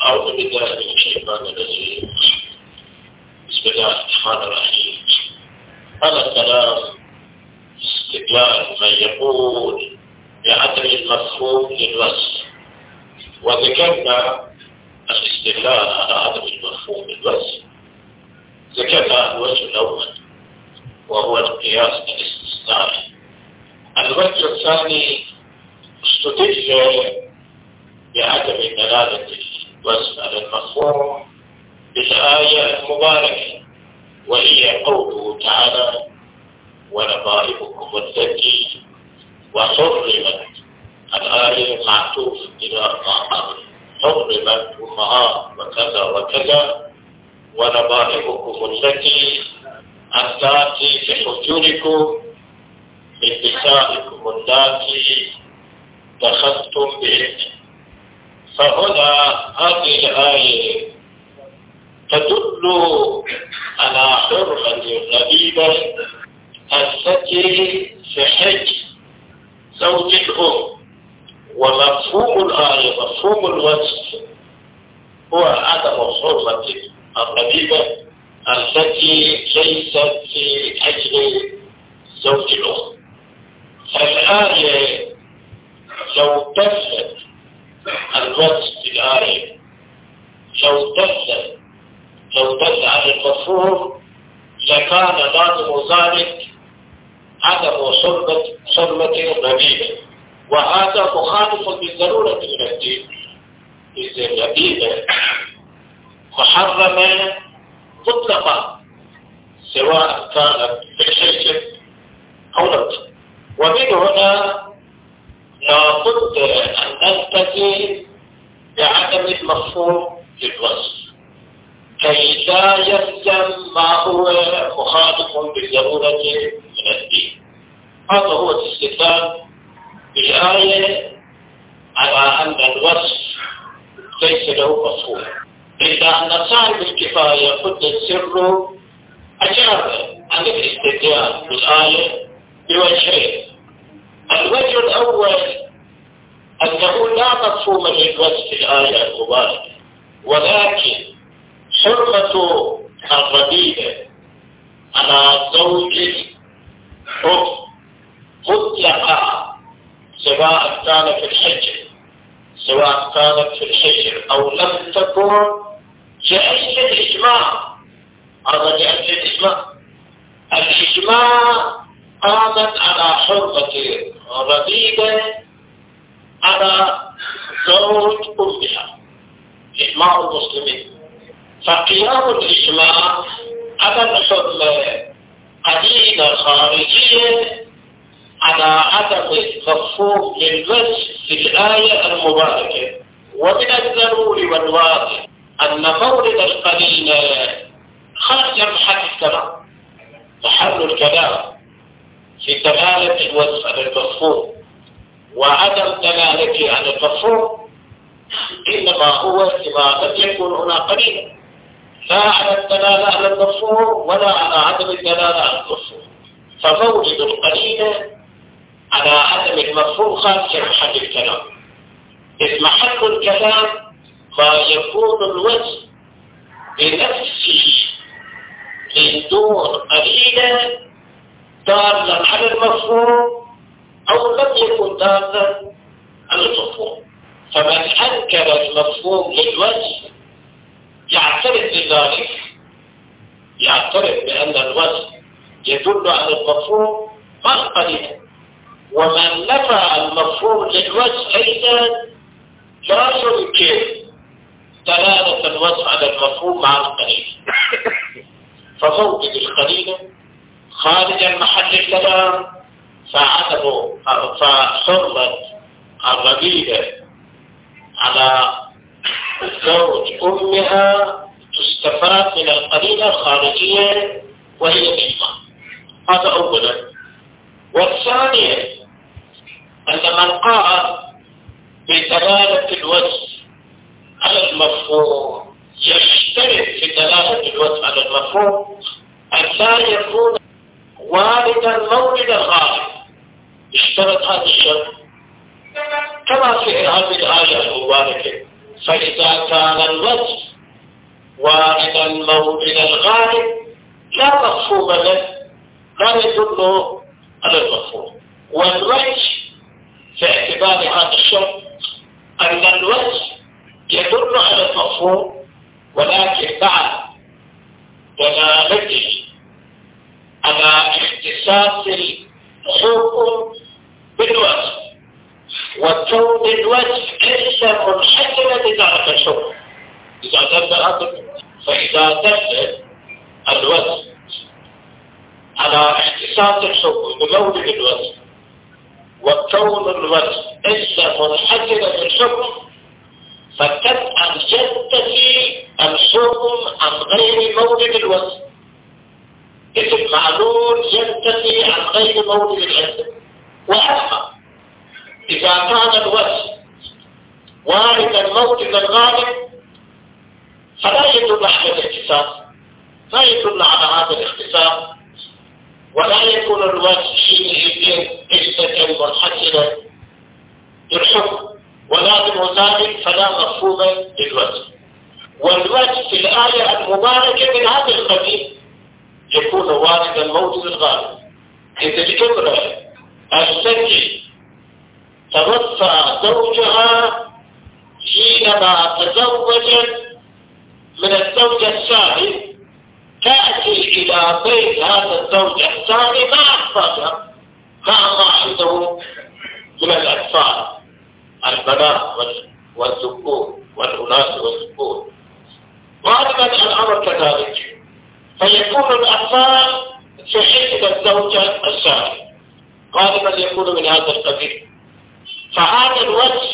أعوذ بالله من الشيطان الرجيم. بسم الله الرحمن الرحيم. هذا الكلام استدلال من يقول بعدم المفهوم للوصف، وذكرنا الاستدلال على عدم المفهوم للوصف. ذكرنا الوجه الأول وهو القياس الاستثنائي. الوجه الثاني استدل بعدم دلالة الوصف على المفهوم بالآية المباركة، وهي قوله تعالى: ونبائكم التي وحرمت. الآية معطوف إلى ما قبل، حرمت أمهات وكذا وكذا، ونبائكم التي اللاتي في حجوركم من نسائكم اللاتي دخلتم بهن. فهنا هذه الآية تدل على حرمة الربيبة التي في حج زوج الأم، ومفهوم الآية مفهوم الوصف هو عدم حرمة الربيبة التي ليست في حجر زوج الأم. فالآية لو دلت الوصف في الآية، لو دل على المفهوم لكان لازم ذلك عدم حرمة الربيبة، وهذا مخالف بالضرورة من الدين، إذ الربيبة محرمة مطلقة سواء كانت بالحجر أو لا. ومن هنا لابد أن نلتزم بعدم المفهوم للوصف كي لا يلزم ما هو مخالف بالضرورة من الدين. هذا هو الاستدلال بالآية على أن الوصف ليس له مفهوم، إلا أن صاحب الكفاية قد السر أجاب عن الاستدلال بالآية بوجهين. الوجه الأول أنه لا مفهوم للوصف في الآية المباركة، ولكن حرمة الربيبة على زوج الأم مطلقة سواء كانت في الحجر أو لم تكن، لأجل الإجماع. هذا لأجل الإجماع. الإجماع قامت على حرمة الربيبة على زوج أمها، إجماع المسلمين. فقيام الإجماع على الحرمة قليلة خارجية على عدم المفهوم للوصف في الآية المباركة. ومن الضروري والواضح أن مورد القليلة خارج محل الكلام، محل الكلام في دلالة الوصف على المفهوم وعدم دلالته على المفهوم إنما هو لما لم يكن هنا قليلا، لا على الدلالة على المفهوم ولا على عدم الدلالة على المفهوم. فمورد القليلة على عدم المفهوم خارج محل الكلام، إذ محل الكلام ما يكون الوصف بنفسه من دون قليلة دالا على المفهوم أو لم يكن دالا على المفهوم. فمن أنكر المفهوم للوصف يعترف بذلك، يعترف بأن الوصف يدل على المفهوم ما قليلا. ومن نفى المفهوم للوصف أيضا لا يمكن دلالة الوصف على المفهوم مع القليل. فموجد القليل خارج محل الكلام، فحرمة الربيبة على زوج أمها تستفاد من القليلة الخارجية وهي الإجماع. هذا أولا. والثانية أن من قال بدلالة الوصف على المفهوم يشترط في دلالة الوصف على المفهوم أن لا يكون واردا مورد الغالب. اشترط هذا الشرط كما في هذه الآية المباركة: فإذا كان الوجه واردا مورد الغالب لا مفهوم له، لا يدل على المفهوم. والوجه في اعتبار هذا الشرط أن الوجه يدل على المفهوم، ولكن بعد دلالته على اختصاص الحكم بالوجه وكون الوجه إلا منحكما لذلك الحكم. إذا دل هذا، فإذا دل الوجه على اختصاص الحكم بمورد الوجه وكون الوجه إلا منحكما للحكم، فقطعا ينتفي الحكم عن غير مورد الوجه، إذ المعلول ينتفي عن غير مورد الوجه. وأما إذا كان الوجه واردا مورد الغالب فلا يدل على الاختصاص، لا يدل على هذا الاختصاص، ولا يكون الوجه حينئذ علة منحصرة للحكم، ولازم ذلك فلا مفهوم للوجه. والوجه في الآية المباركة من هذا القبيل يكون واردا مورد الغالب. إذا الجملة التي توفى زوجها حينما تزوجت من الزوجة الثاني تأتي إلى بيت هذا الزوج الثاني مع أطفالها، مع ما عنده من الأطفال، البنات والذكور والأناث والذكور، غالبا الأمر كذلك، فيكون الأطفال في حجة الزوجة الثانية، غالبا يكون من هذا القبيل. فهذا الوجه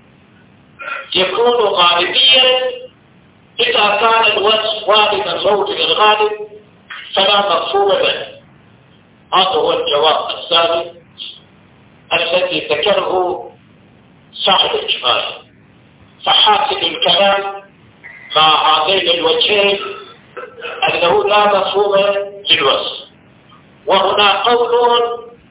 يكون غالبيا إذا كان الوجه واردا مورد الغالب فلا مفهوم له. هذا هو الجواب الثاني الذي ذكره صاحب الكفاية. فحاصل الكلام مع هذين الوجهين أنه لا مفهوم للوجه، وهنا قول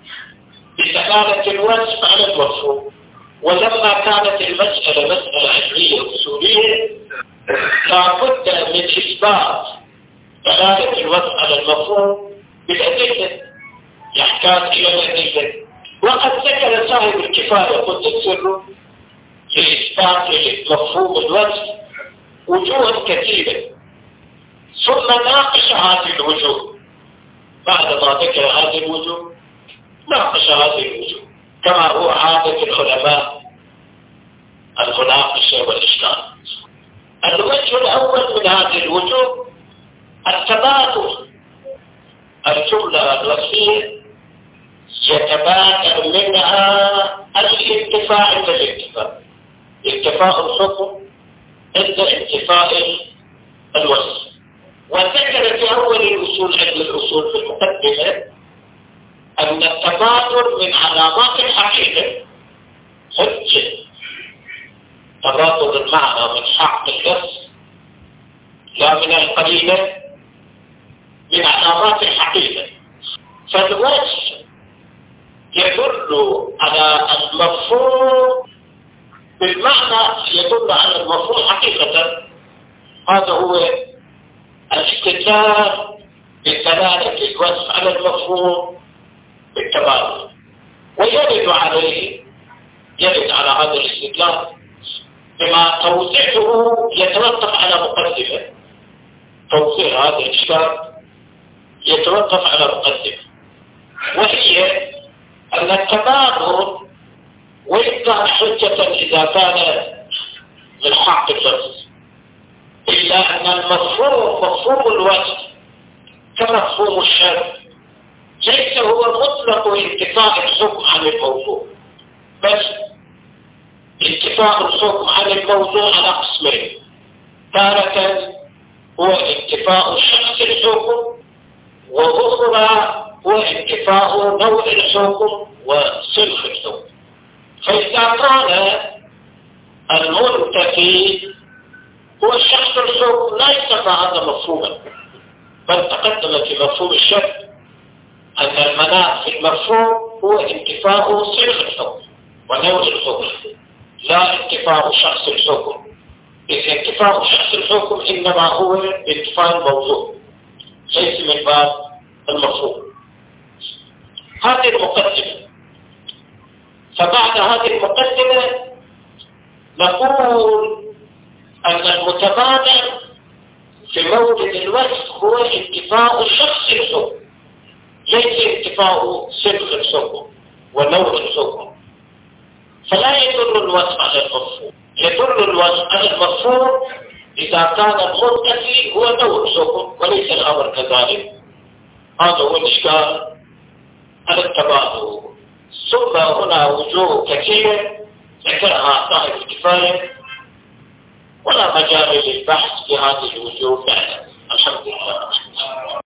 بدلالة الوجه على المفهوم. ولما كانت المسألة مسألة علمية أصولية لا بد من إثبات دلالة الوجه على المفهوم بالأدلة، يحتاج إلى الأدلة. وقد ذكر صاحب الكفاية قد السر لإثبات مفهوم الوجه وجوها كثيرة، ثم ناقش هذه الوجوه. بعد ما ذكر هذه الوجوه ناقش هذه الوجوه كما هو عادة العلماء المناقشة والإشكال. الوجه الأول من هذه الوجوه التبادل. الجملة الوصفية يتبادل منها الانتفاع عند الانتفاع، انتفاء الحكم عند انتفاء الوصف. وذكر في أول الأصول علم الأصول في المقدمة أن التبادل من علامات الحقيقة حجة، تبادل المعنى من حق النفس لا من القليلة، من علامات الحقيقة. فالوجه يدل على المفهوم بالمعنى، يدل على المفهوم حقيقة. هذا هو الاستدلال بدلالة الوجه على المفهوم بالتبادل. ويرد عليه، يرد على هذا الاستدلال بما توضيحه يتوقف على مقدمة. توضيح هذا الإشكال يتوقف على مقدمة، وهي أن التبادل وإن كان حجة إذا كان من حق النفس، إلا أن المفهوم مفهوم الوجه كمفهوم الشرع ليس هو مطلق انتفاء الحكم عن الموضوع، بس انتفاء الحكم عن الموضوع على قسمين. تارة هو انتفاء شخص الحكم، وأخرى هو انتفاء نوع الحكم وصنف الحكم. فإذا كان المنتفي هو شخص الحكم لا يسمى هذا مفهوما، بل تقدم في مفهوم الشرع أن المناط في المفهوم هو انتفاء صنف الحكم ونوع الحكم، لا انتفاء شخص الحكم. إذا انتفاء شخص الحكم إنما هو بانتفاء الموضوع ليس من باب المفهوم. هذه المقدمة. فبعد هذه المقدمة نقول أن المتبادر في مورد الوصف هو انتفاء شخص الحكم ليس انتفاء صدق الحكم ونوع الحكم. فلا يدل الوصف على المفهوم، يدل الوصف على المفهوم إذا كان المنتفي هو نوع الحكم وليس الأمر كذلك. هذا هو الإشكال على التبادل. ثم هنا وجوه كثيرة ذكرها صاحب الكفاية ولا مجال للبحث في هذه الوجوه فعلا. الحمد لله.